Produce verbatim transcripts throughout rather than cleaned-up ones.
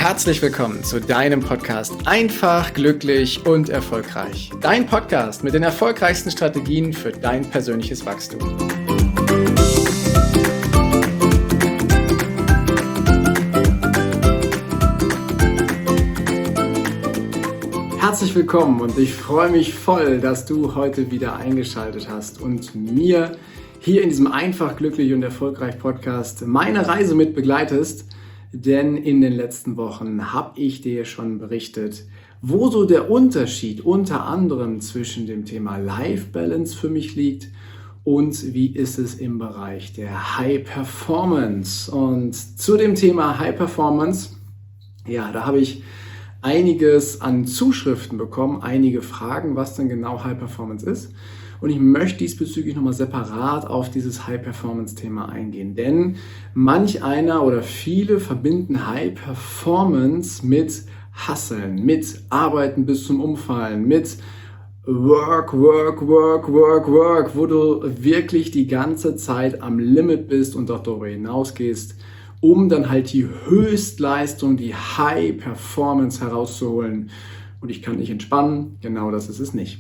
Herzlich willkommen zu deinem Podcast Einfach, glücklich und erfolgreich. Dein Podcast mit den erfolgreichsten Strategien für dein persönliches Wachstum. Herzlich willkommen und ich freue mich voll, dass du heute wieder eingeschaltet hast und mir hier in diesem Einfach, glücklich und erfolgreich Podcast meine Reise mit begleitest. Denn in den letzten Wochen habe ich dir schon berichtet, wo so der Unterschied unter anderem zwischen dem Thema Life Balance für mich liegt und wie ist es im Bereich der High Performance. Und zu dem Thema High Performance, ja, da habe ich einiges an Zuschriften bekommen, einige Fragen, was denn genau High Performance ist. Und ich möchte diesbezüglich nochmal separat auf dieses High-Performance-Thema eingehen. Denn manch einer oder viele verbinden High-Performance mit Hustlen, mit Arbeiten bis zum Umfallen, mit Work, Work, Work, Work, Work, wo du wirklich die ganze Zeit am Limit bist und auch darüber hinausgehst, um dann halt die Höchstleistung, die High-Performance herauszuholen. Und ich kann dich entspannen, genau das ist es nicht.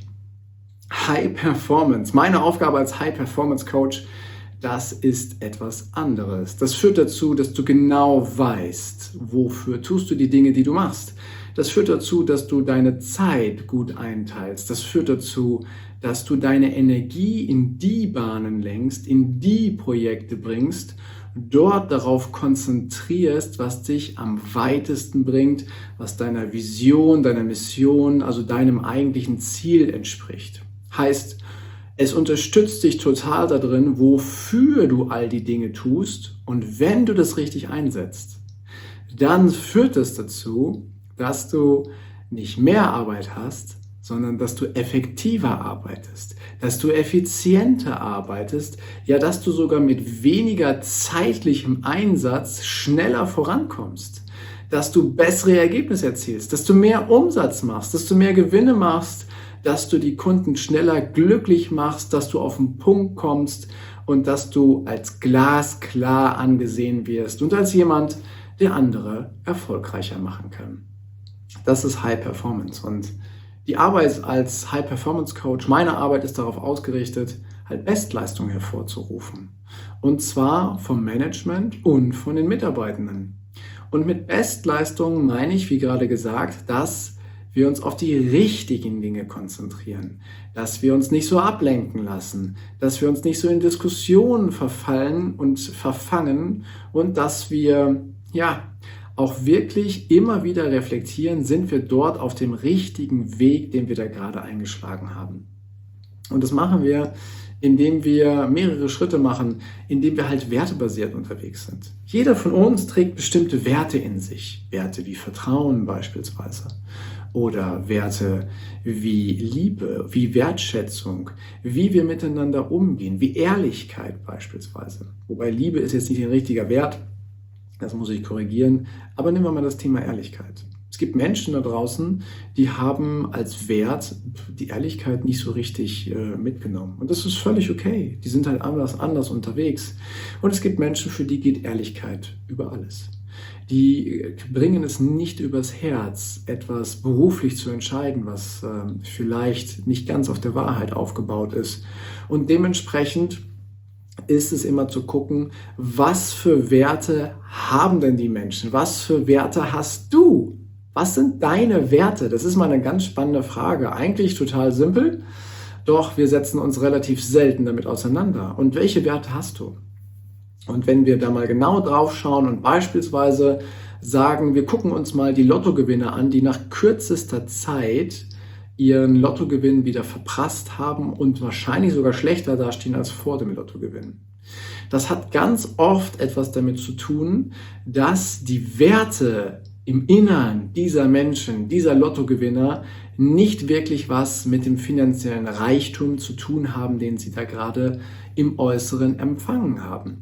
High Performance. Meine Aufgabe als High Performance Coach, das ist etwas anderes. Das führt dazu, dass du genau weißt, wofür tust du die Dinge, die du machst. Das führt dazu, dass du deine Zeit gut einteilst. Das führt dazu, dass du deine Energie in die Bahnen lenkst, in die Projekte bringst, dort darauf konzentrierst, was dich am weitesten bringt, was deiner Vision, deiner Mission, also deinem eigentlichen Ziel entspricht. Heißt, es unterstützt dich total darin, wofür du all die Dinge tust, und wenn du das richtig einsetzt, dann führt es dazu, dass du nicht mehr Arbeit hast, sondern dass du effektiver arbeitest, dass du effizienter arbeitest, ja, dass du sogar mit weniger zeitlichem Einsatz schneller vorankommst, dass du bessere Ergebnisse erzielst, dass du mehr Umsatz machst, dass du mehr Gewinne machst, dass du die Kunden schneller glücklich machst, dass du auf den Punkt kommst und dass du als glasklar angesehen wirst und als jemand, der andere erfolgreicher machen kann. Das ist High Performance, und die Arbeit als High Performance Coach, meine Arbeit ist darauf ausgerichtet, halt Bestleistung hervorzurufen. Und zwar vom Management und von den Mitarbeitenden. Und mit Bestleistung meine ich, wie gerade gesagt, dass wir uns auf die richtigen Dinge konzentrieren, dass wir uns nicht so ablenken lassen, dass wir uns nicht so in Diskussionen verfallen und verfangen und dass wir, ja, auch wirklich immer wieder reflektieren, sind wir dort auf dem richtigen Weg, den wir da gerade eingeschlagen haben. Und das machen wir, indem wir mehrere Schritte machen, indem wir halt wertebasiert unterwegs sind. Jeder von uns trägt bestimmte Werte in sich, Werte wie Vertrauen beispielsweise oder Werte wie Liebe, wie Wertschätzung, wie wir miteinander umgehen, wie Ehrlichkeit beispielsweise. Wobei Liebe ist jetzt nicht ein richtiger Wert, das muss ich korrigieren, aber nehmen wir mal das Thema Ehrlichkeit. Es gibt Menschen da draußen, die haben als Wert die Ehrlichkeit nicht so richtig äh, mitgenommen. Und das ist völlig okay. Die sind halt anders, anders unterwegs. Und es gibt Menschen, für die geht Ehrlichkeit über alles. Die bringen es nicht übers Herz, etwas beruflich zu entscheiden, was äh, vielleicht nicht ganz auf der Wahrheit aufgebaut ist. Und dementsprechend ist es immer zu gucken, was für Werte haben denn die Menschen? Was für Werte hast du? Was sind deine Werte? Das ist mal eine ganz spannende Frage. Eigentlich total simpel, doch wir setzen uns relativ selten damit auseinander. Und welche Werte hast du? Und wenn wir da mal genau drauf schauen und beispielsweise sagen, wir gucken uns mal die Lottogewinner an, die nach kürzester Zeit ihren Lottogewinn wieder verprasst haben und wahrscheinlich sogar schlechter dastehen als vor dem Lottogewinn. Das hat ganz oft etwas damit zu tun, dass die Werte im Innern dieser Menschen, dieser Lottogewinner, nicht wirklich was mit dem finanziellen Reichtum zu tun haben, den sie da gerade im Äußeren empfangen haben.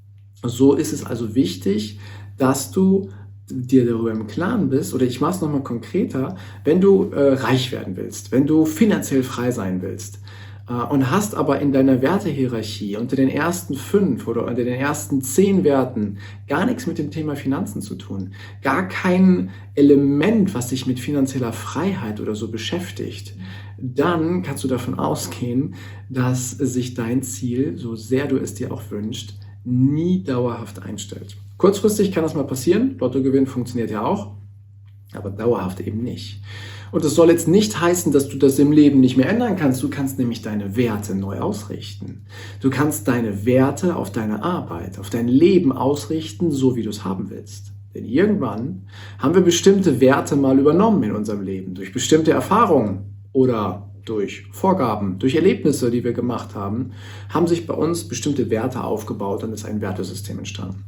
So ist es also wichtig, dass du dir darüber im Klaren bist, oder ich mache es nochmal konkreter, wenn du äh, reich werden willst, wenn du finanziell frei sein willst, und hast aber in deiner Wertehierarchie unter den ersten fünf oder unter den ersten zehn Werten gar nichts mit dem Thema Finanzen zu tun, gar kein Element, was dich mit finanzieller Freiheit oder so beschäftigt, dann kannst du davon ausgehen, dass sich dein Ziel, so sehr du es dir auch wünschst, nie dauerhaft einstellt. Kurzfristig kann das mal passieren, Lottogewinn funktioniert ja auch, aber dauerhaft eben nicht. Und das soll jetzt nicht heißen, dass du das im Leben nicht mehr ändern kannst. Du kannst nämlich deine Werte neu ausrichten. Du kannst deine Werte auf deine Arbeit, auf dein Leben ausrichten, so wie du es haben willst. Denn irgendwann haben wir bestimmte Werte mal übernommen in unserem Leben, durch bestimmte Erfahrungen oder durch Vorgaben, durch Erlebnisse, die wir gemacht haben, haben sich bei uns bestimmte Werte aufgebaut und ist ein Wertesystem entstanden.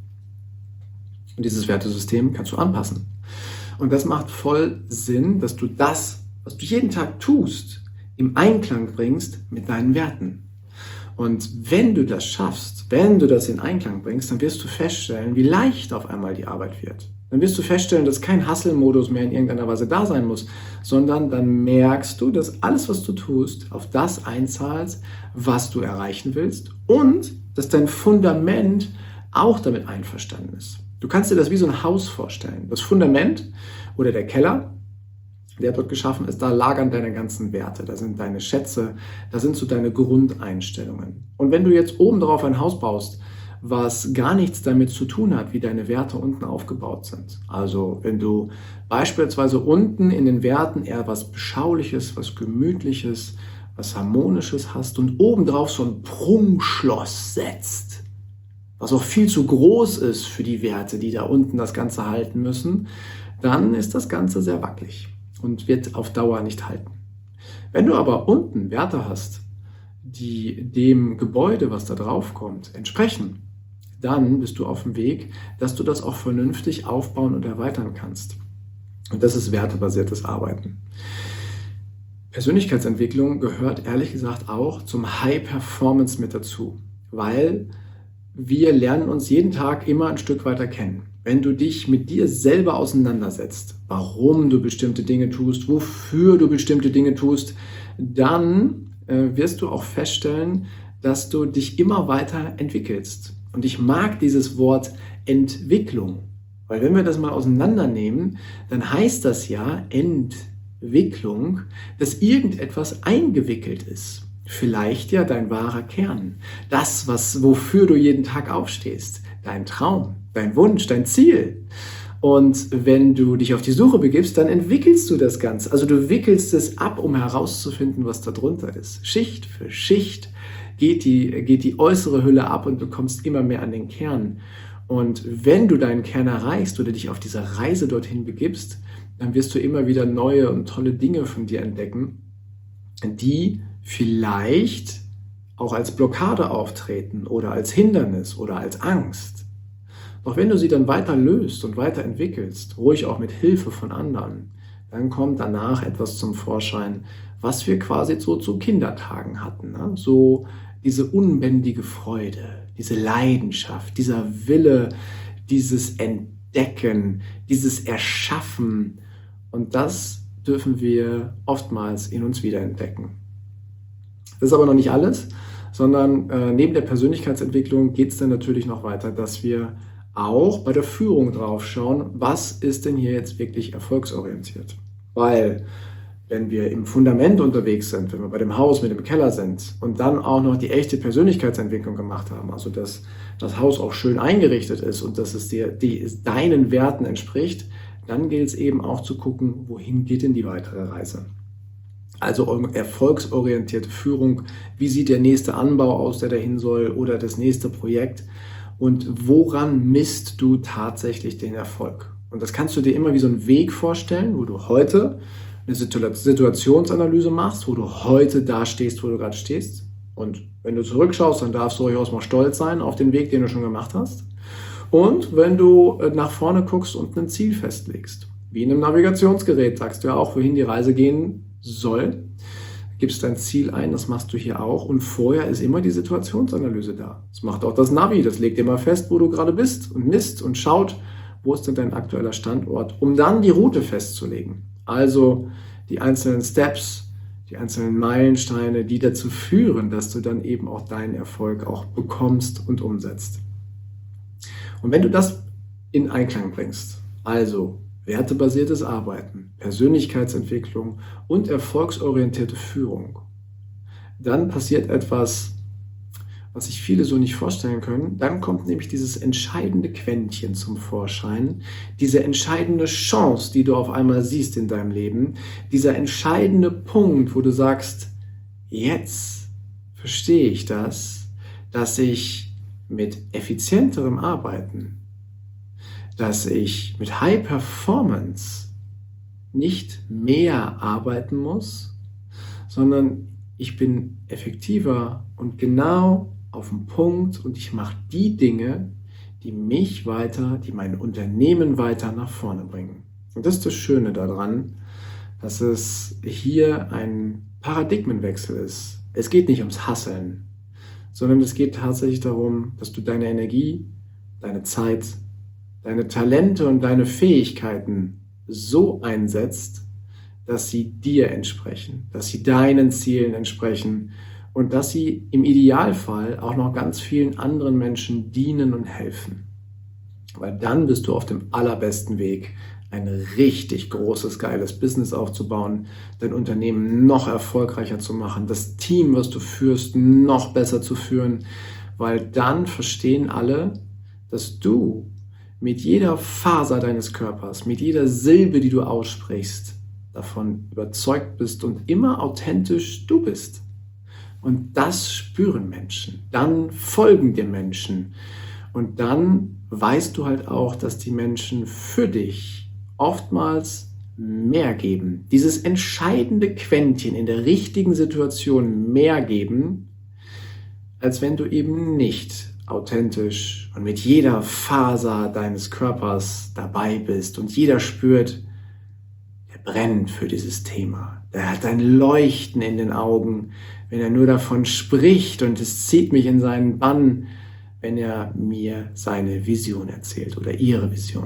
Und dieses Wertesystem kannst du anpassen. Und das macht voll Sinn, dass du das, was du jeden Tag tust, im Einklang bringst mit deinen Werten. Und wenn du das schaffst, wenn du das in Einklang bringst, dann wirst du feststellen, wie leicht auf einmal die Arbeit wird. Dann wirst du feststellen, dass kein Hustle-Modus mehr in irgendeiner Weise da sein muss, sondern dann merkst du, dass alles, was du tust, auf das einzahlt, was du erreichen willst und dass dein Fundament auch damit einverstanden ist. Du kannst dir das wie so ein Haus vorstellen. Das Fundament oder der Keller, der dort geschaffen ist, da lagern deine ganzen Werte, da sind deine Schätze, da sind so deine Grundeinstellungen. Und wenn du jetzt oben drauf ein Haus baust, was gar nichts damit zu tun hat, wie deine Werte unten aufgebaut sind. Also wenn du beispielsweise unten in den Werten eher was Beschauliches, was Gemütliches, was Harmonisches hast und obendrauf so ein Prunkschloss setzt, was auch viel zu groß ist für die Werte, die da unten das Ganze halten müssen, dann ist das Ganze sehr wackelig und wird auf Dauer nicht halten. Wenn du aber unten Werte hast, die dem Gebäude, was da drauf kommt, entsprechen, dann bist du auf dem Weg, dass du das auch vernünftig aufbauen und erweitern kannst. Und das ist wertebasiertes Arbeiten. Persönlichkeitsentwicklung gehört ehrlich gesagt auch zum High Performance mit dazu, weil wir lernen uns jeden Tag immer ein Stück weiter kennen. Wenn du dich mit dir selber auseinandersetzt, warum du bestimmte Dinge tust, wofür du bestimmte Dinge tust, dann äh, wirst du auch feststellen, dass du dich immer weiter entwickelst. Und ich mag dieses Wort Entwicklung, weil wenn wir das mal auseinandernehmen, dann heißt das ja Entwicklung, dass irgendetwas eingewickelt ist. Vielleicht ja dein wahrer Kern, das, was, wofür du jeden Tag aufstehst, dein Traum, dein Wunsch, dein Ziel. Und wenn du dich auf die Suche begibst, dann entwickelst du das Ganze. Also du wickelst es ab, um herauszufinden, was da drunter ist. Schicht für Schicht geht die, geht die äußere Hülle ab und du kommst immer mehr an den Kern. Und wenn du deinen Kern erreichst oder dich auf dieser Reise dorthin begibst, dann wirst du immer wieder neue und tolle Dinge von dir entdecken, die vielleicht auch als Blockade auftreten oder als Hindernis oder als Angst. Doch wenn du sie dann weiter löst und weiterentwickelst, ruhig auch mit Hilfe von anderen, dann kommt danach etwas zum Vorschein, was wir quasi so zu Kindertagen hatten. Ne? So diese unbändige Freude, diese Leidenschaft, dieser Wille, dieses Entdecken, dieses Erschaffen. Und das dürfen wir oftmals in uns wiederentdecken. Das ist aber noch nicht alles, sondern äh, neben der Persönlichkeitsentwicklung geht es dann natürlich noch weiter, dass wir auch bei der Führung drauf schauen, was ist denn hier jetzt wirklich erfolgsorientiert. Weil wenn wir im Fundament unterwegs sind, wenn wir bei dem Haus mit dem Keller sind und dann auch noch die echte Persönlichkeitsentwicklung gemacht haben, also dass das Haus auch schön eingerichtet ist und dass es dir die, deinen Werten entspricht, dann gilt es eben auch zu gucken, wohin geht denn die weitere Reise. Also erfolgsorientierte Führung, wie sieht der nächste Anbau aus, der dahin soll, oder das nächste Projekt und woran misst du tatsächlich den Erfolg? Und das kannst du dir immer wie so einen Weg vorstellen, wo du heute eine Situationsanalyse machst, wo du heute da stehst, wo du gerade stehst. Und wenn du zurückschaust, dann darfst du durchaus mal stolz sein auf den Weg, den du schon gemacht hast. Und wenn du nach vorne guckst und ein Ziel festlegst, wie in einem Navigationsgerät, sagst du ja auch, wohin die Reise gehen soll, gibst dein Ziel ein, das machst du hier auch. Und vorher ist immer die Situationsanalyse da. Das macht auch das Navi, das legt immer fest, wo du gerade bist und misst und schaut, wo ist denn dein aktueller Standort, um dann die Route festzulegen. Also die einzelnen Steps, die einzelnen Meilensteine, die dazu führen, dass du dann eben auch deinen Erfolg auch bekommst und umsetzt. Und wenn du das in Einklang bringst, also wertebasiertes Arbeiten, Persönlichkeitsentwicklung und erfolgsorientierte Führung, dann passiert etwas, was sich viele so nicht vorstellen können. Dann kommt nämlich dieses entscheidende Quäntchen zum Vorschein, diese entscheidende Chance, die du auf einmal siehst in deinem Leben, dieser entscheidende Punkt, wo du sagst, jetzt verstehe ich das, dass ich mit effizienterem Arbeiten, dass ich mit High Performance nicht mehr arbeiten muss, sondern ich bin effektiver und genau auf den Punkt und ich mache die Dinge, die mich weiter, die mein Unternehmen weiter nach vorne bringen. Und das ist das Schöne daran, dass es hier ein Paradigmenwechsel ist. Es geht nicht ums Hasseln, sondern es geht tatsächlich darum, dass du deine Energie, deine Zeit, deine Talente und deine Fähigkeiten so einsetzt, dass sie dir entsprechen, dass sie deinen Zielen entsprechen und dass sie im Idealfall auch noch ganz vielen anderen Menschen dienen und helfen. Weil dann bist du auf dem allerbesten Weg, ein richtig großes, geiles Business aufzubauen, dein Unternehmen noch erfolgreicher zu machen, das Team, was du führst, noch besser zu führen, weil dann verstehen alle, dass du mit jeder Faser deines Körpers, mit jeder Silbe, die du aussprichst, davon überzeugt bist und immer authentisch du bist. Und das spüren Menschen. Dann folgen dir Menschen. Und dann weißt du halt auch, dass die Menschen für dich oftmals mehr geben. Dieses entscheidende Quäntchen in der richtigen Situation mehr geben, als wenn du eben nicht authentisch und mit jeder Faser deines Körpers dabei bist und jeder spürt, der brennt für dieses Thema. Der hat ein Leuchten in den Augen, wenn er nur davon spricht und es zieht mich in seinen Bann, wenn er mir seine Vision erzählt oder ihre Vision.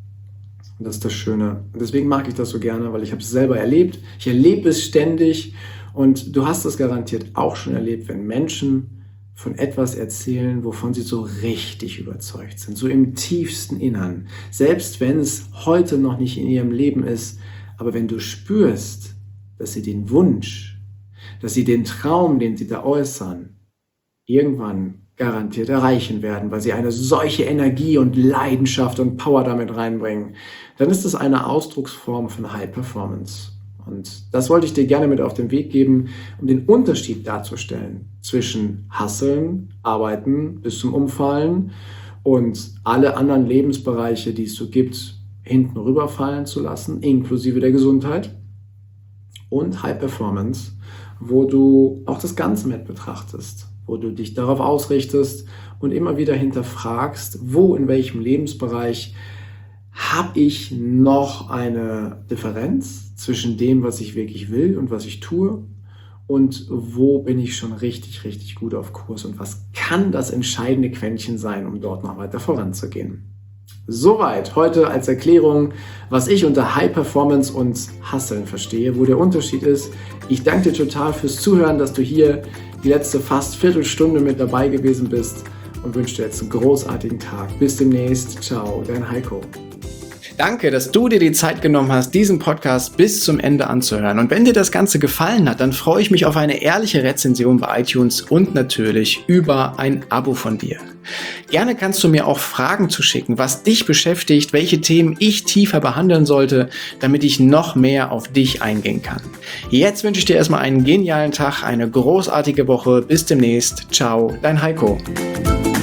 Und das ist das Schöne. Und deswegen mag ich das so gerne, weil ich habe es selber erlebt. Ich erlebe es ständig und du hast es garantiert auch schon erlebt, wenn Menschen von etwas erzählen, wovon sie so richtig überzeugt sind, so im tiefsten Innern. Selbst wenn es heute noch nicht in ihrem Leben ist, aber wenn du spürst, dass sie den Wunsch, dass sie den Traum, den sie da äußern, irgendwann garantiert erreichen werden, weil sie eine solche Energie und Leidenschaft und Power damit reinbringen, dann ist das eine Ausdrucksform von High Performance. Und das wollte ich dir gerne mit auf den Weg geben, um den Unterschied darzustellen zwischen Hustlen, Arbeiten bis zum Umfallen und alle anderen Lebensbereiche, die es so gibt, hinten rüberfallen zu lassen, inklusive der Gesundheit, und High Performance, wo du auch das Ganze mit betrachtest, wo du dich darauf ausrichtest und immer wieder hinterfragst, wo, in welchem Lebensbereich habe ich noch eine Differenz zwischen dem, was ich wirklich will und was ich tue, und wo bin ich schon richtig, richtig gut auf Kurs und was kann das entscheidende Quäntchen sein, um dort noch weiter voranzugehen. Soweit heute als Erklärung, was ich unter High Performance und Hustlen verstehe, wo der Unterschied ist. Ich danke dir total fürs Zuhören, dass du hier die letzte fast Viertelstunde mit dabei gewesen bist und wünsche dir jetzt einen großartigen Tag. Bis demnächst. Ciao, dein Heiko. Danke, dass du dir die Zeit genommen hast, diesen Podcast bis zum Ende anzuhören. Und wenn dir das Ganze gefallen hat, dann freue ich mich auf eine ehrliche Rezension bei iTunes und natürlich über ein Abo von dir. Gerne kannst du mir auch Fragen zuschicken, was dich beschäftigt, welche Themen ich tiefer behandeln sollte, damit ich noch mehr auf dich eingehen kann. Jetzt wünsche ich dir erstmal einen genialen Tag, eine großartige Woche. Bis demnächst. Ciao, dein Heiko.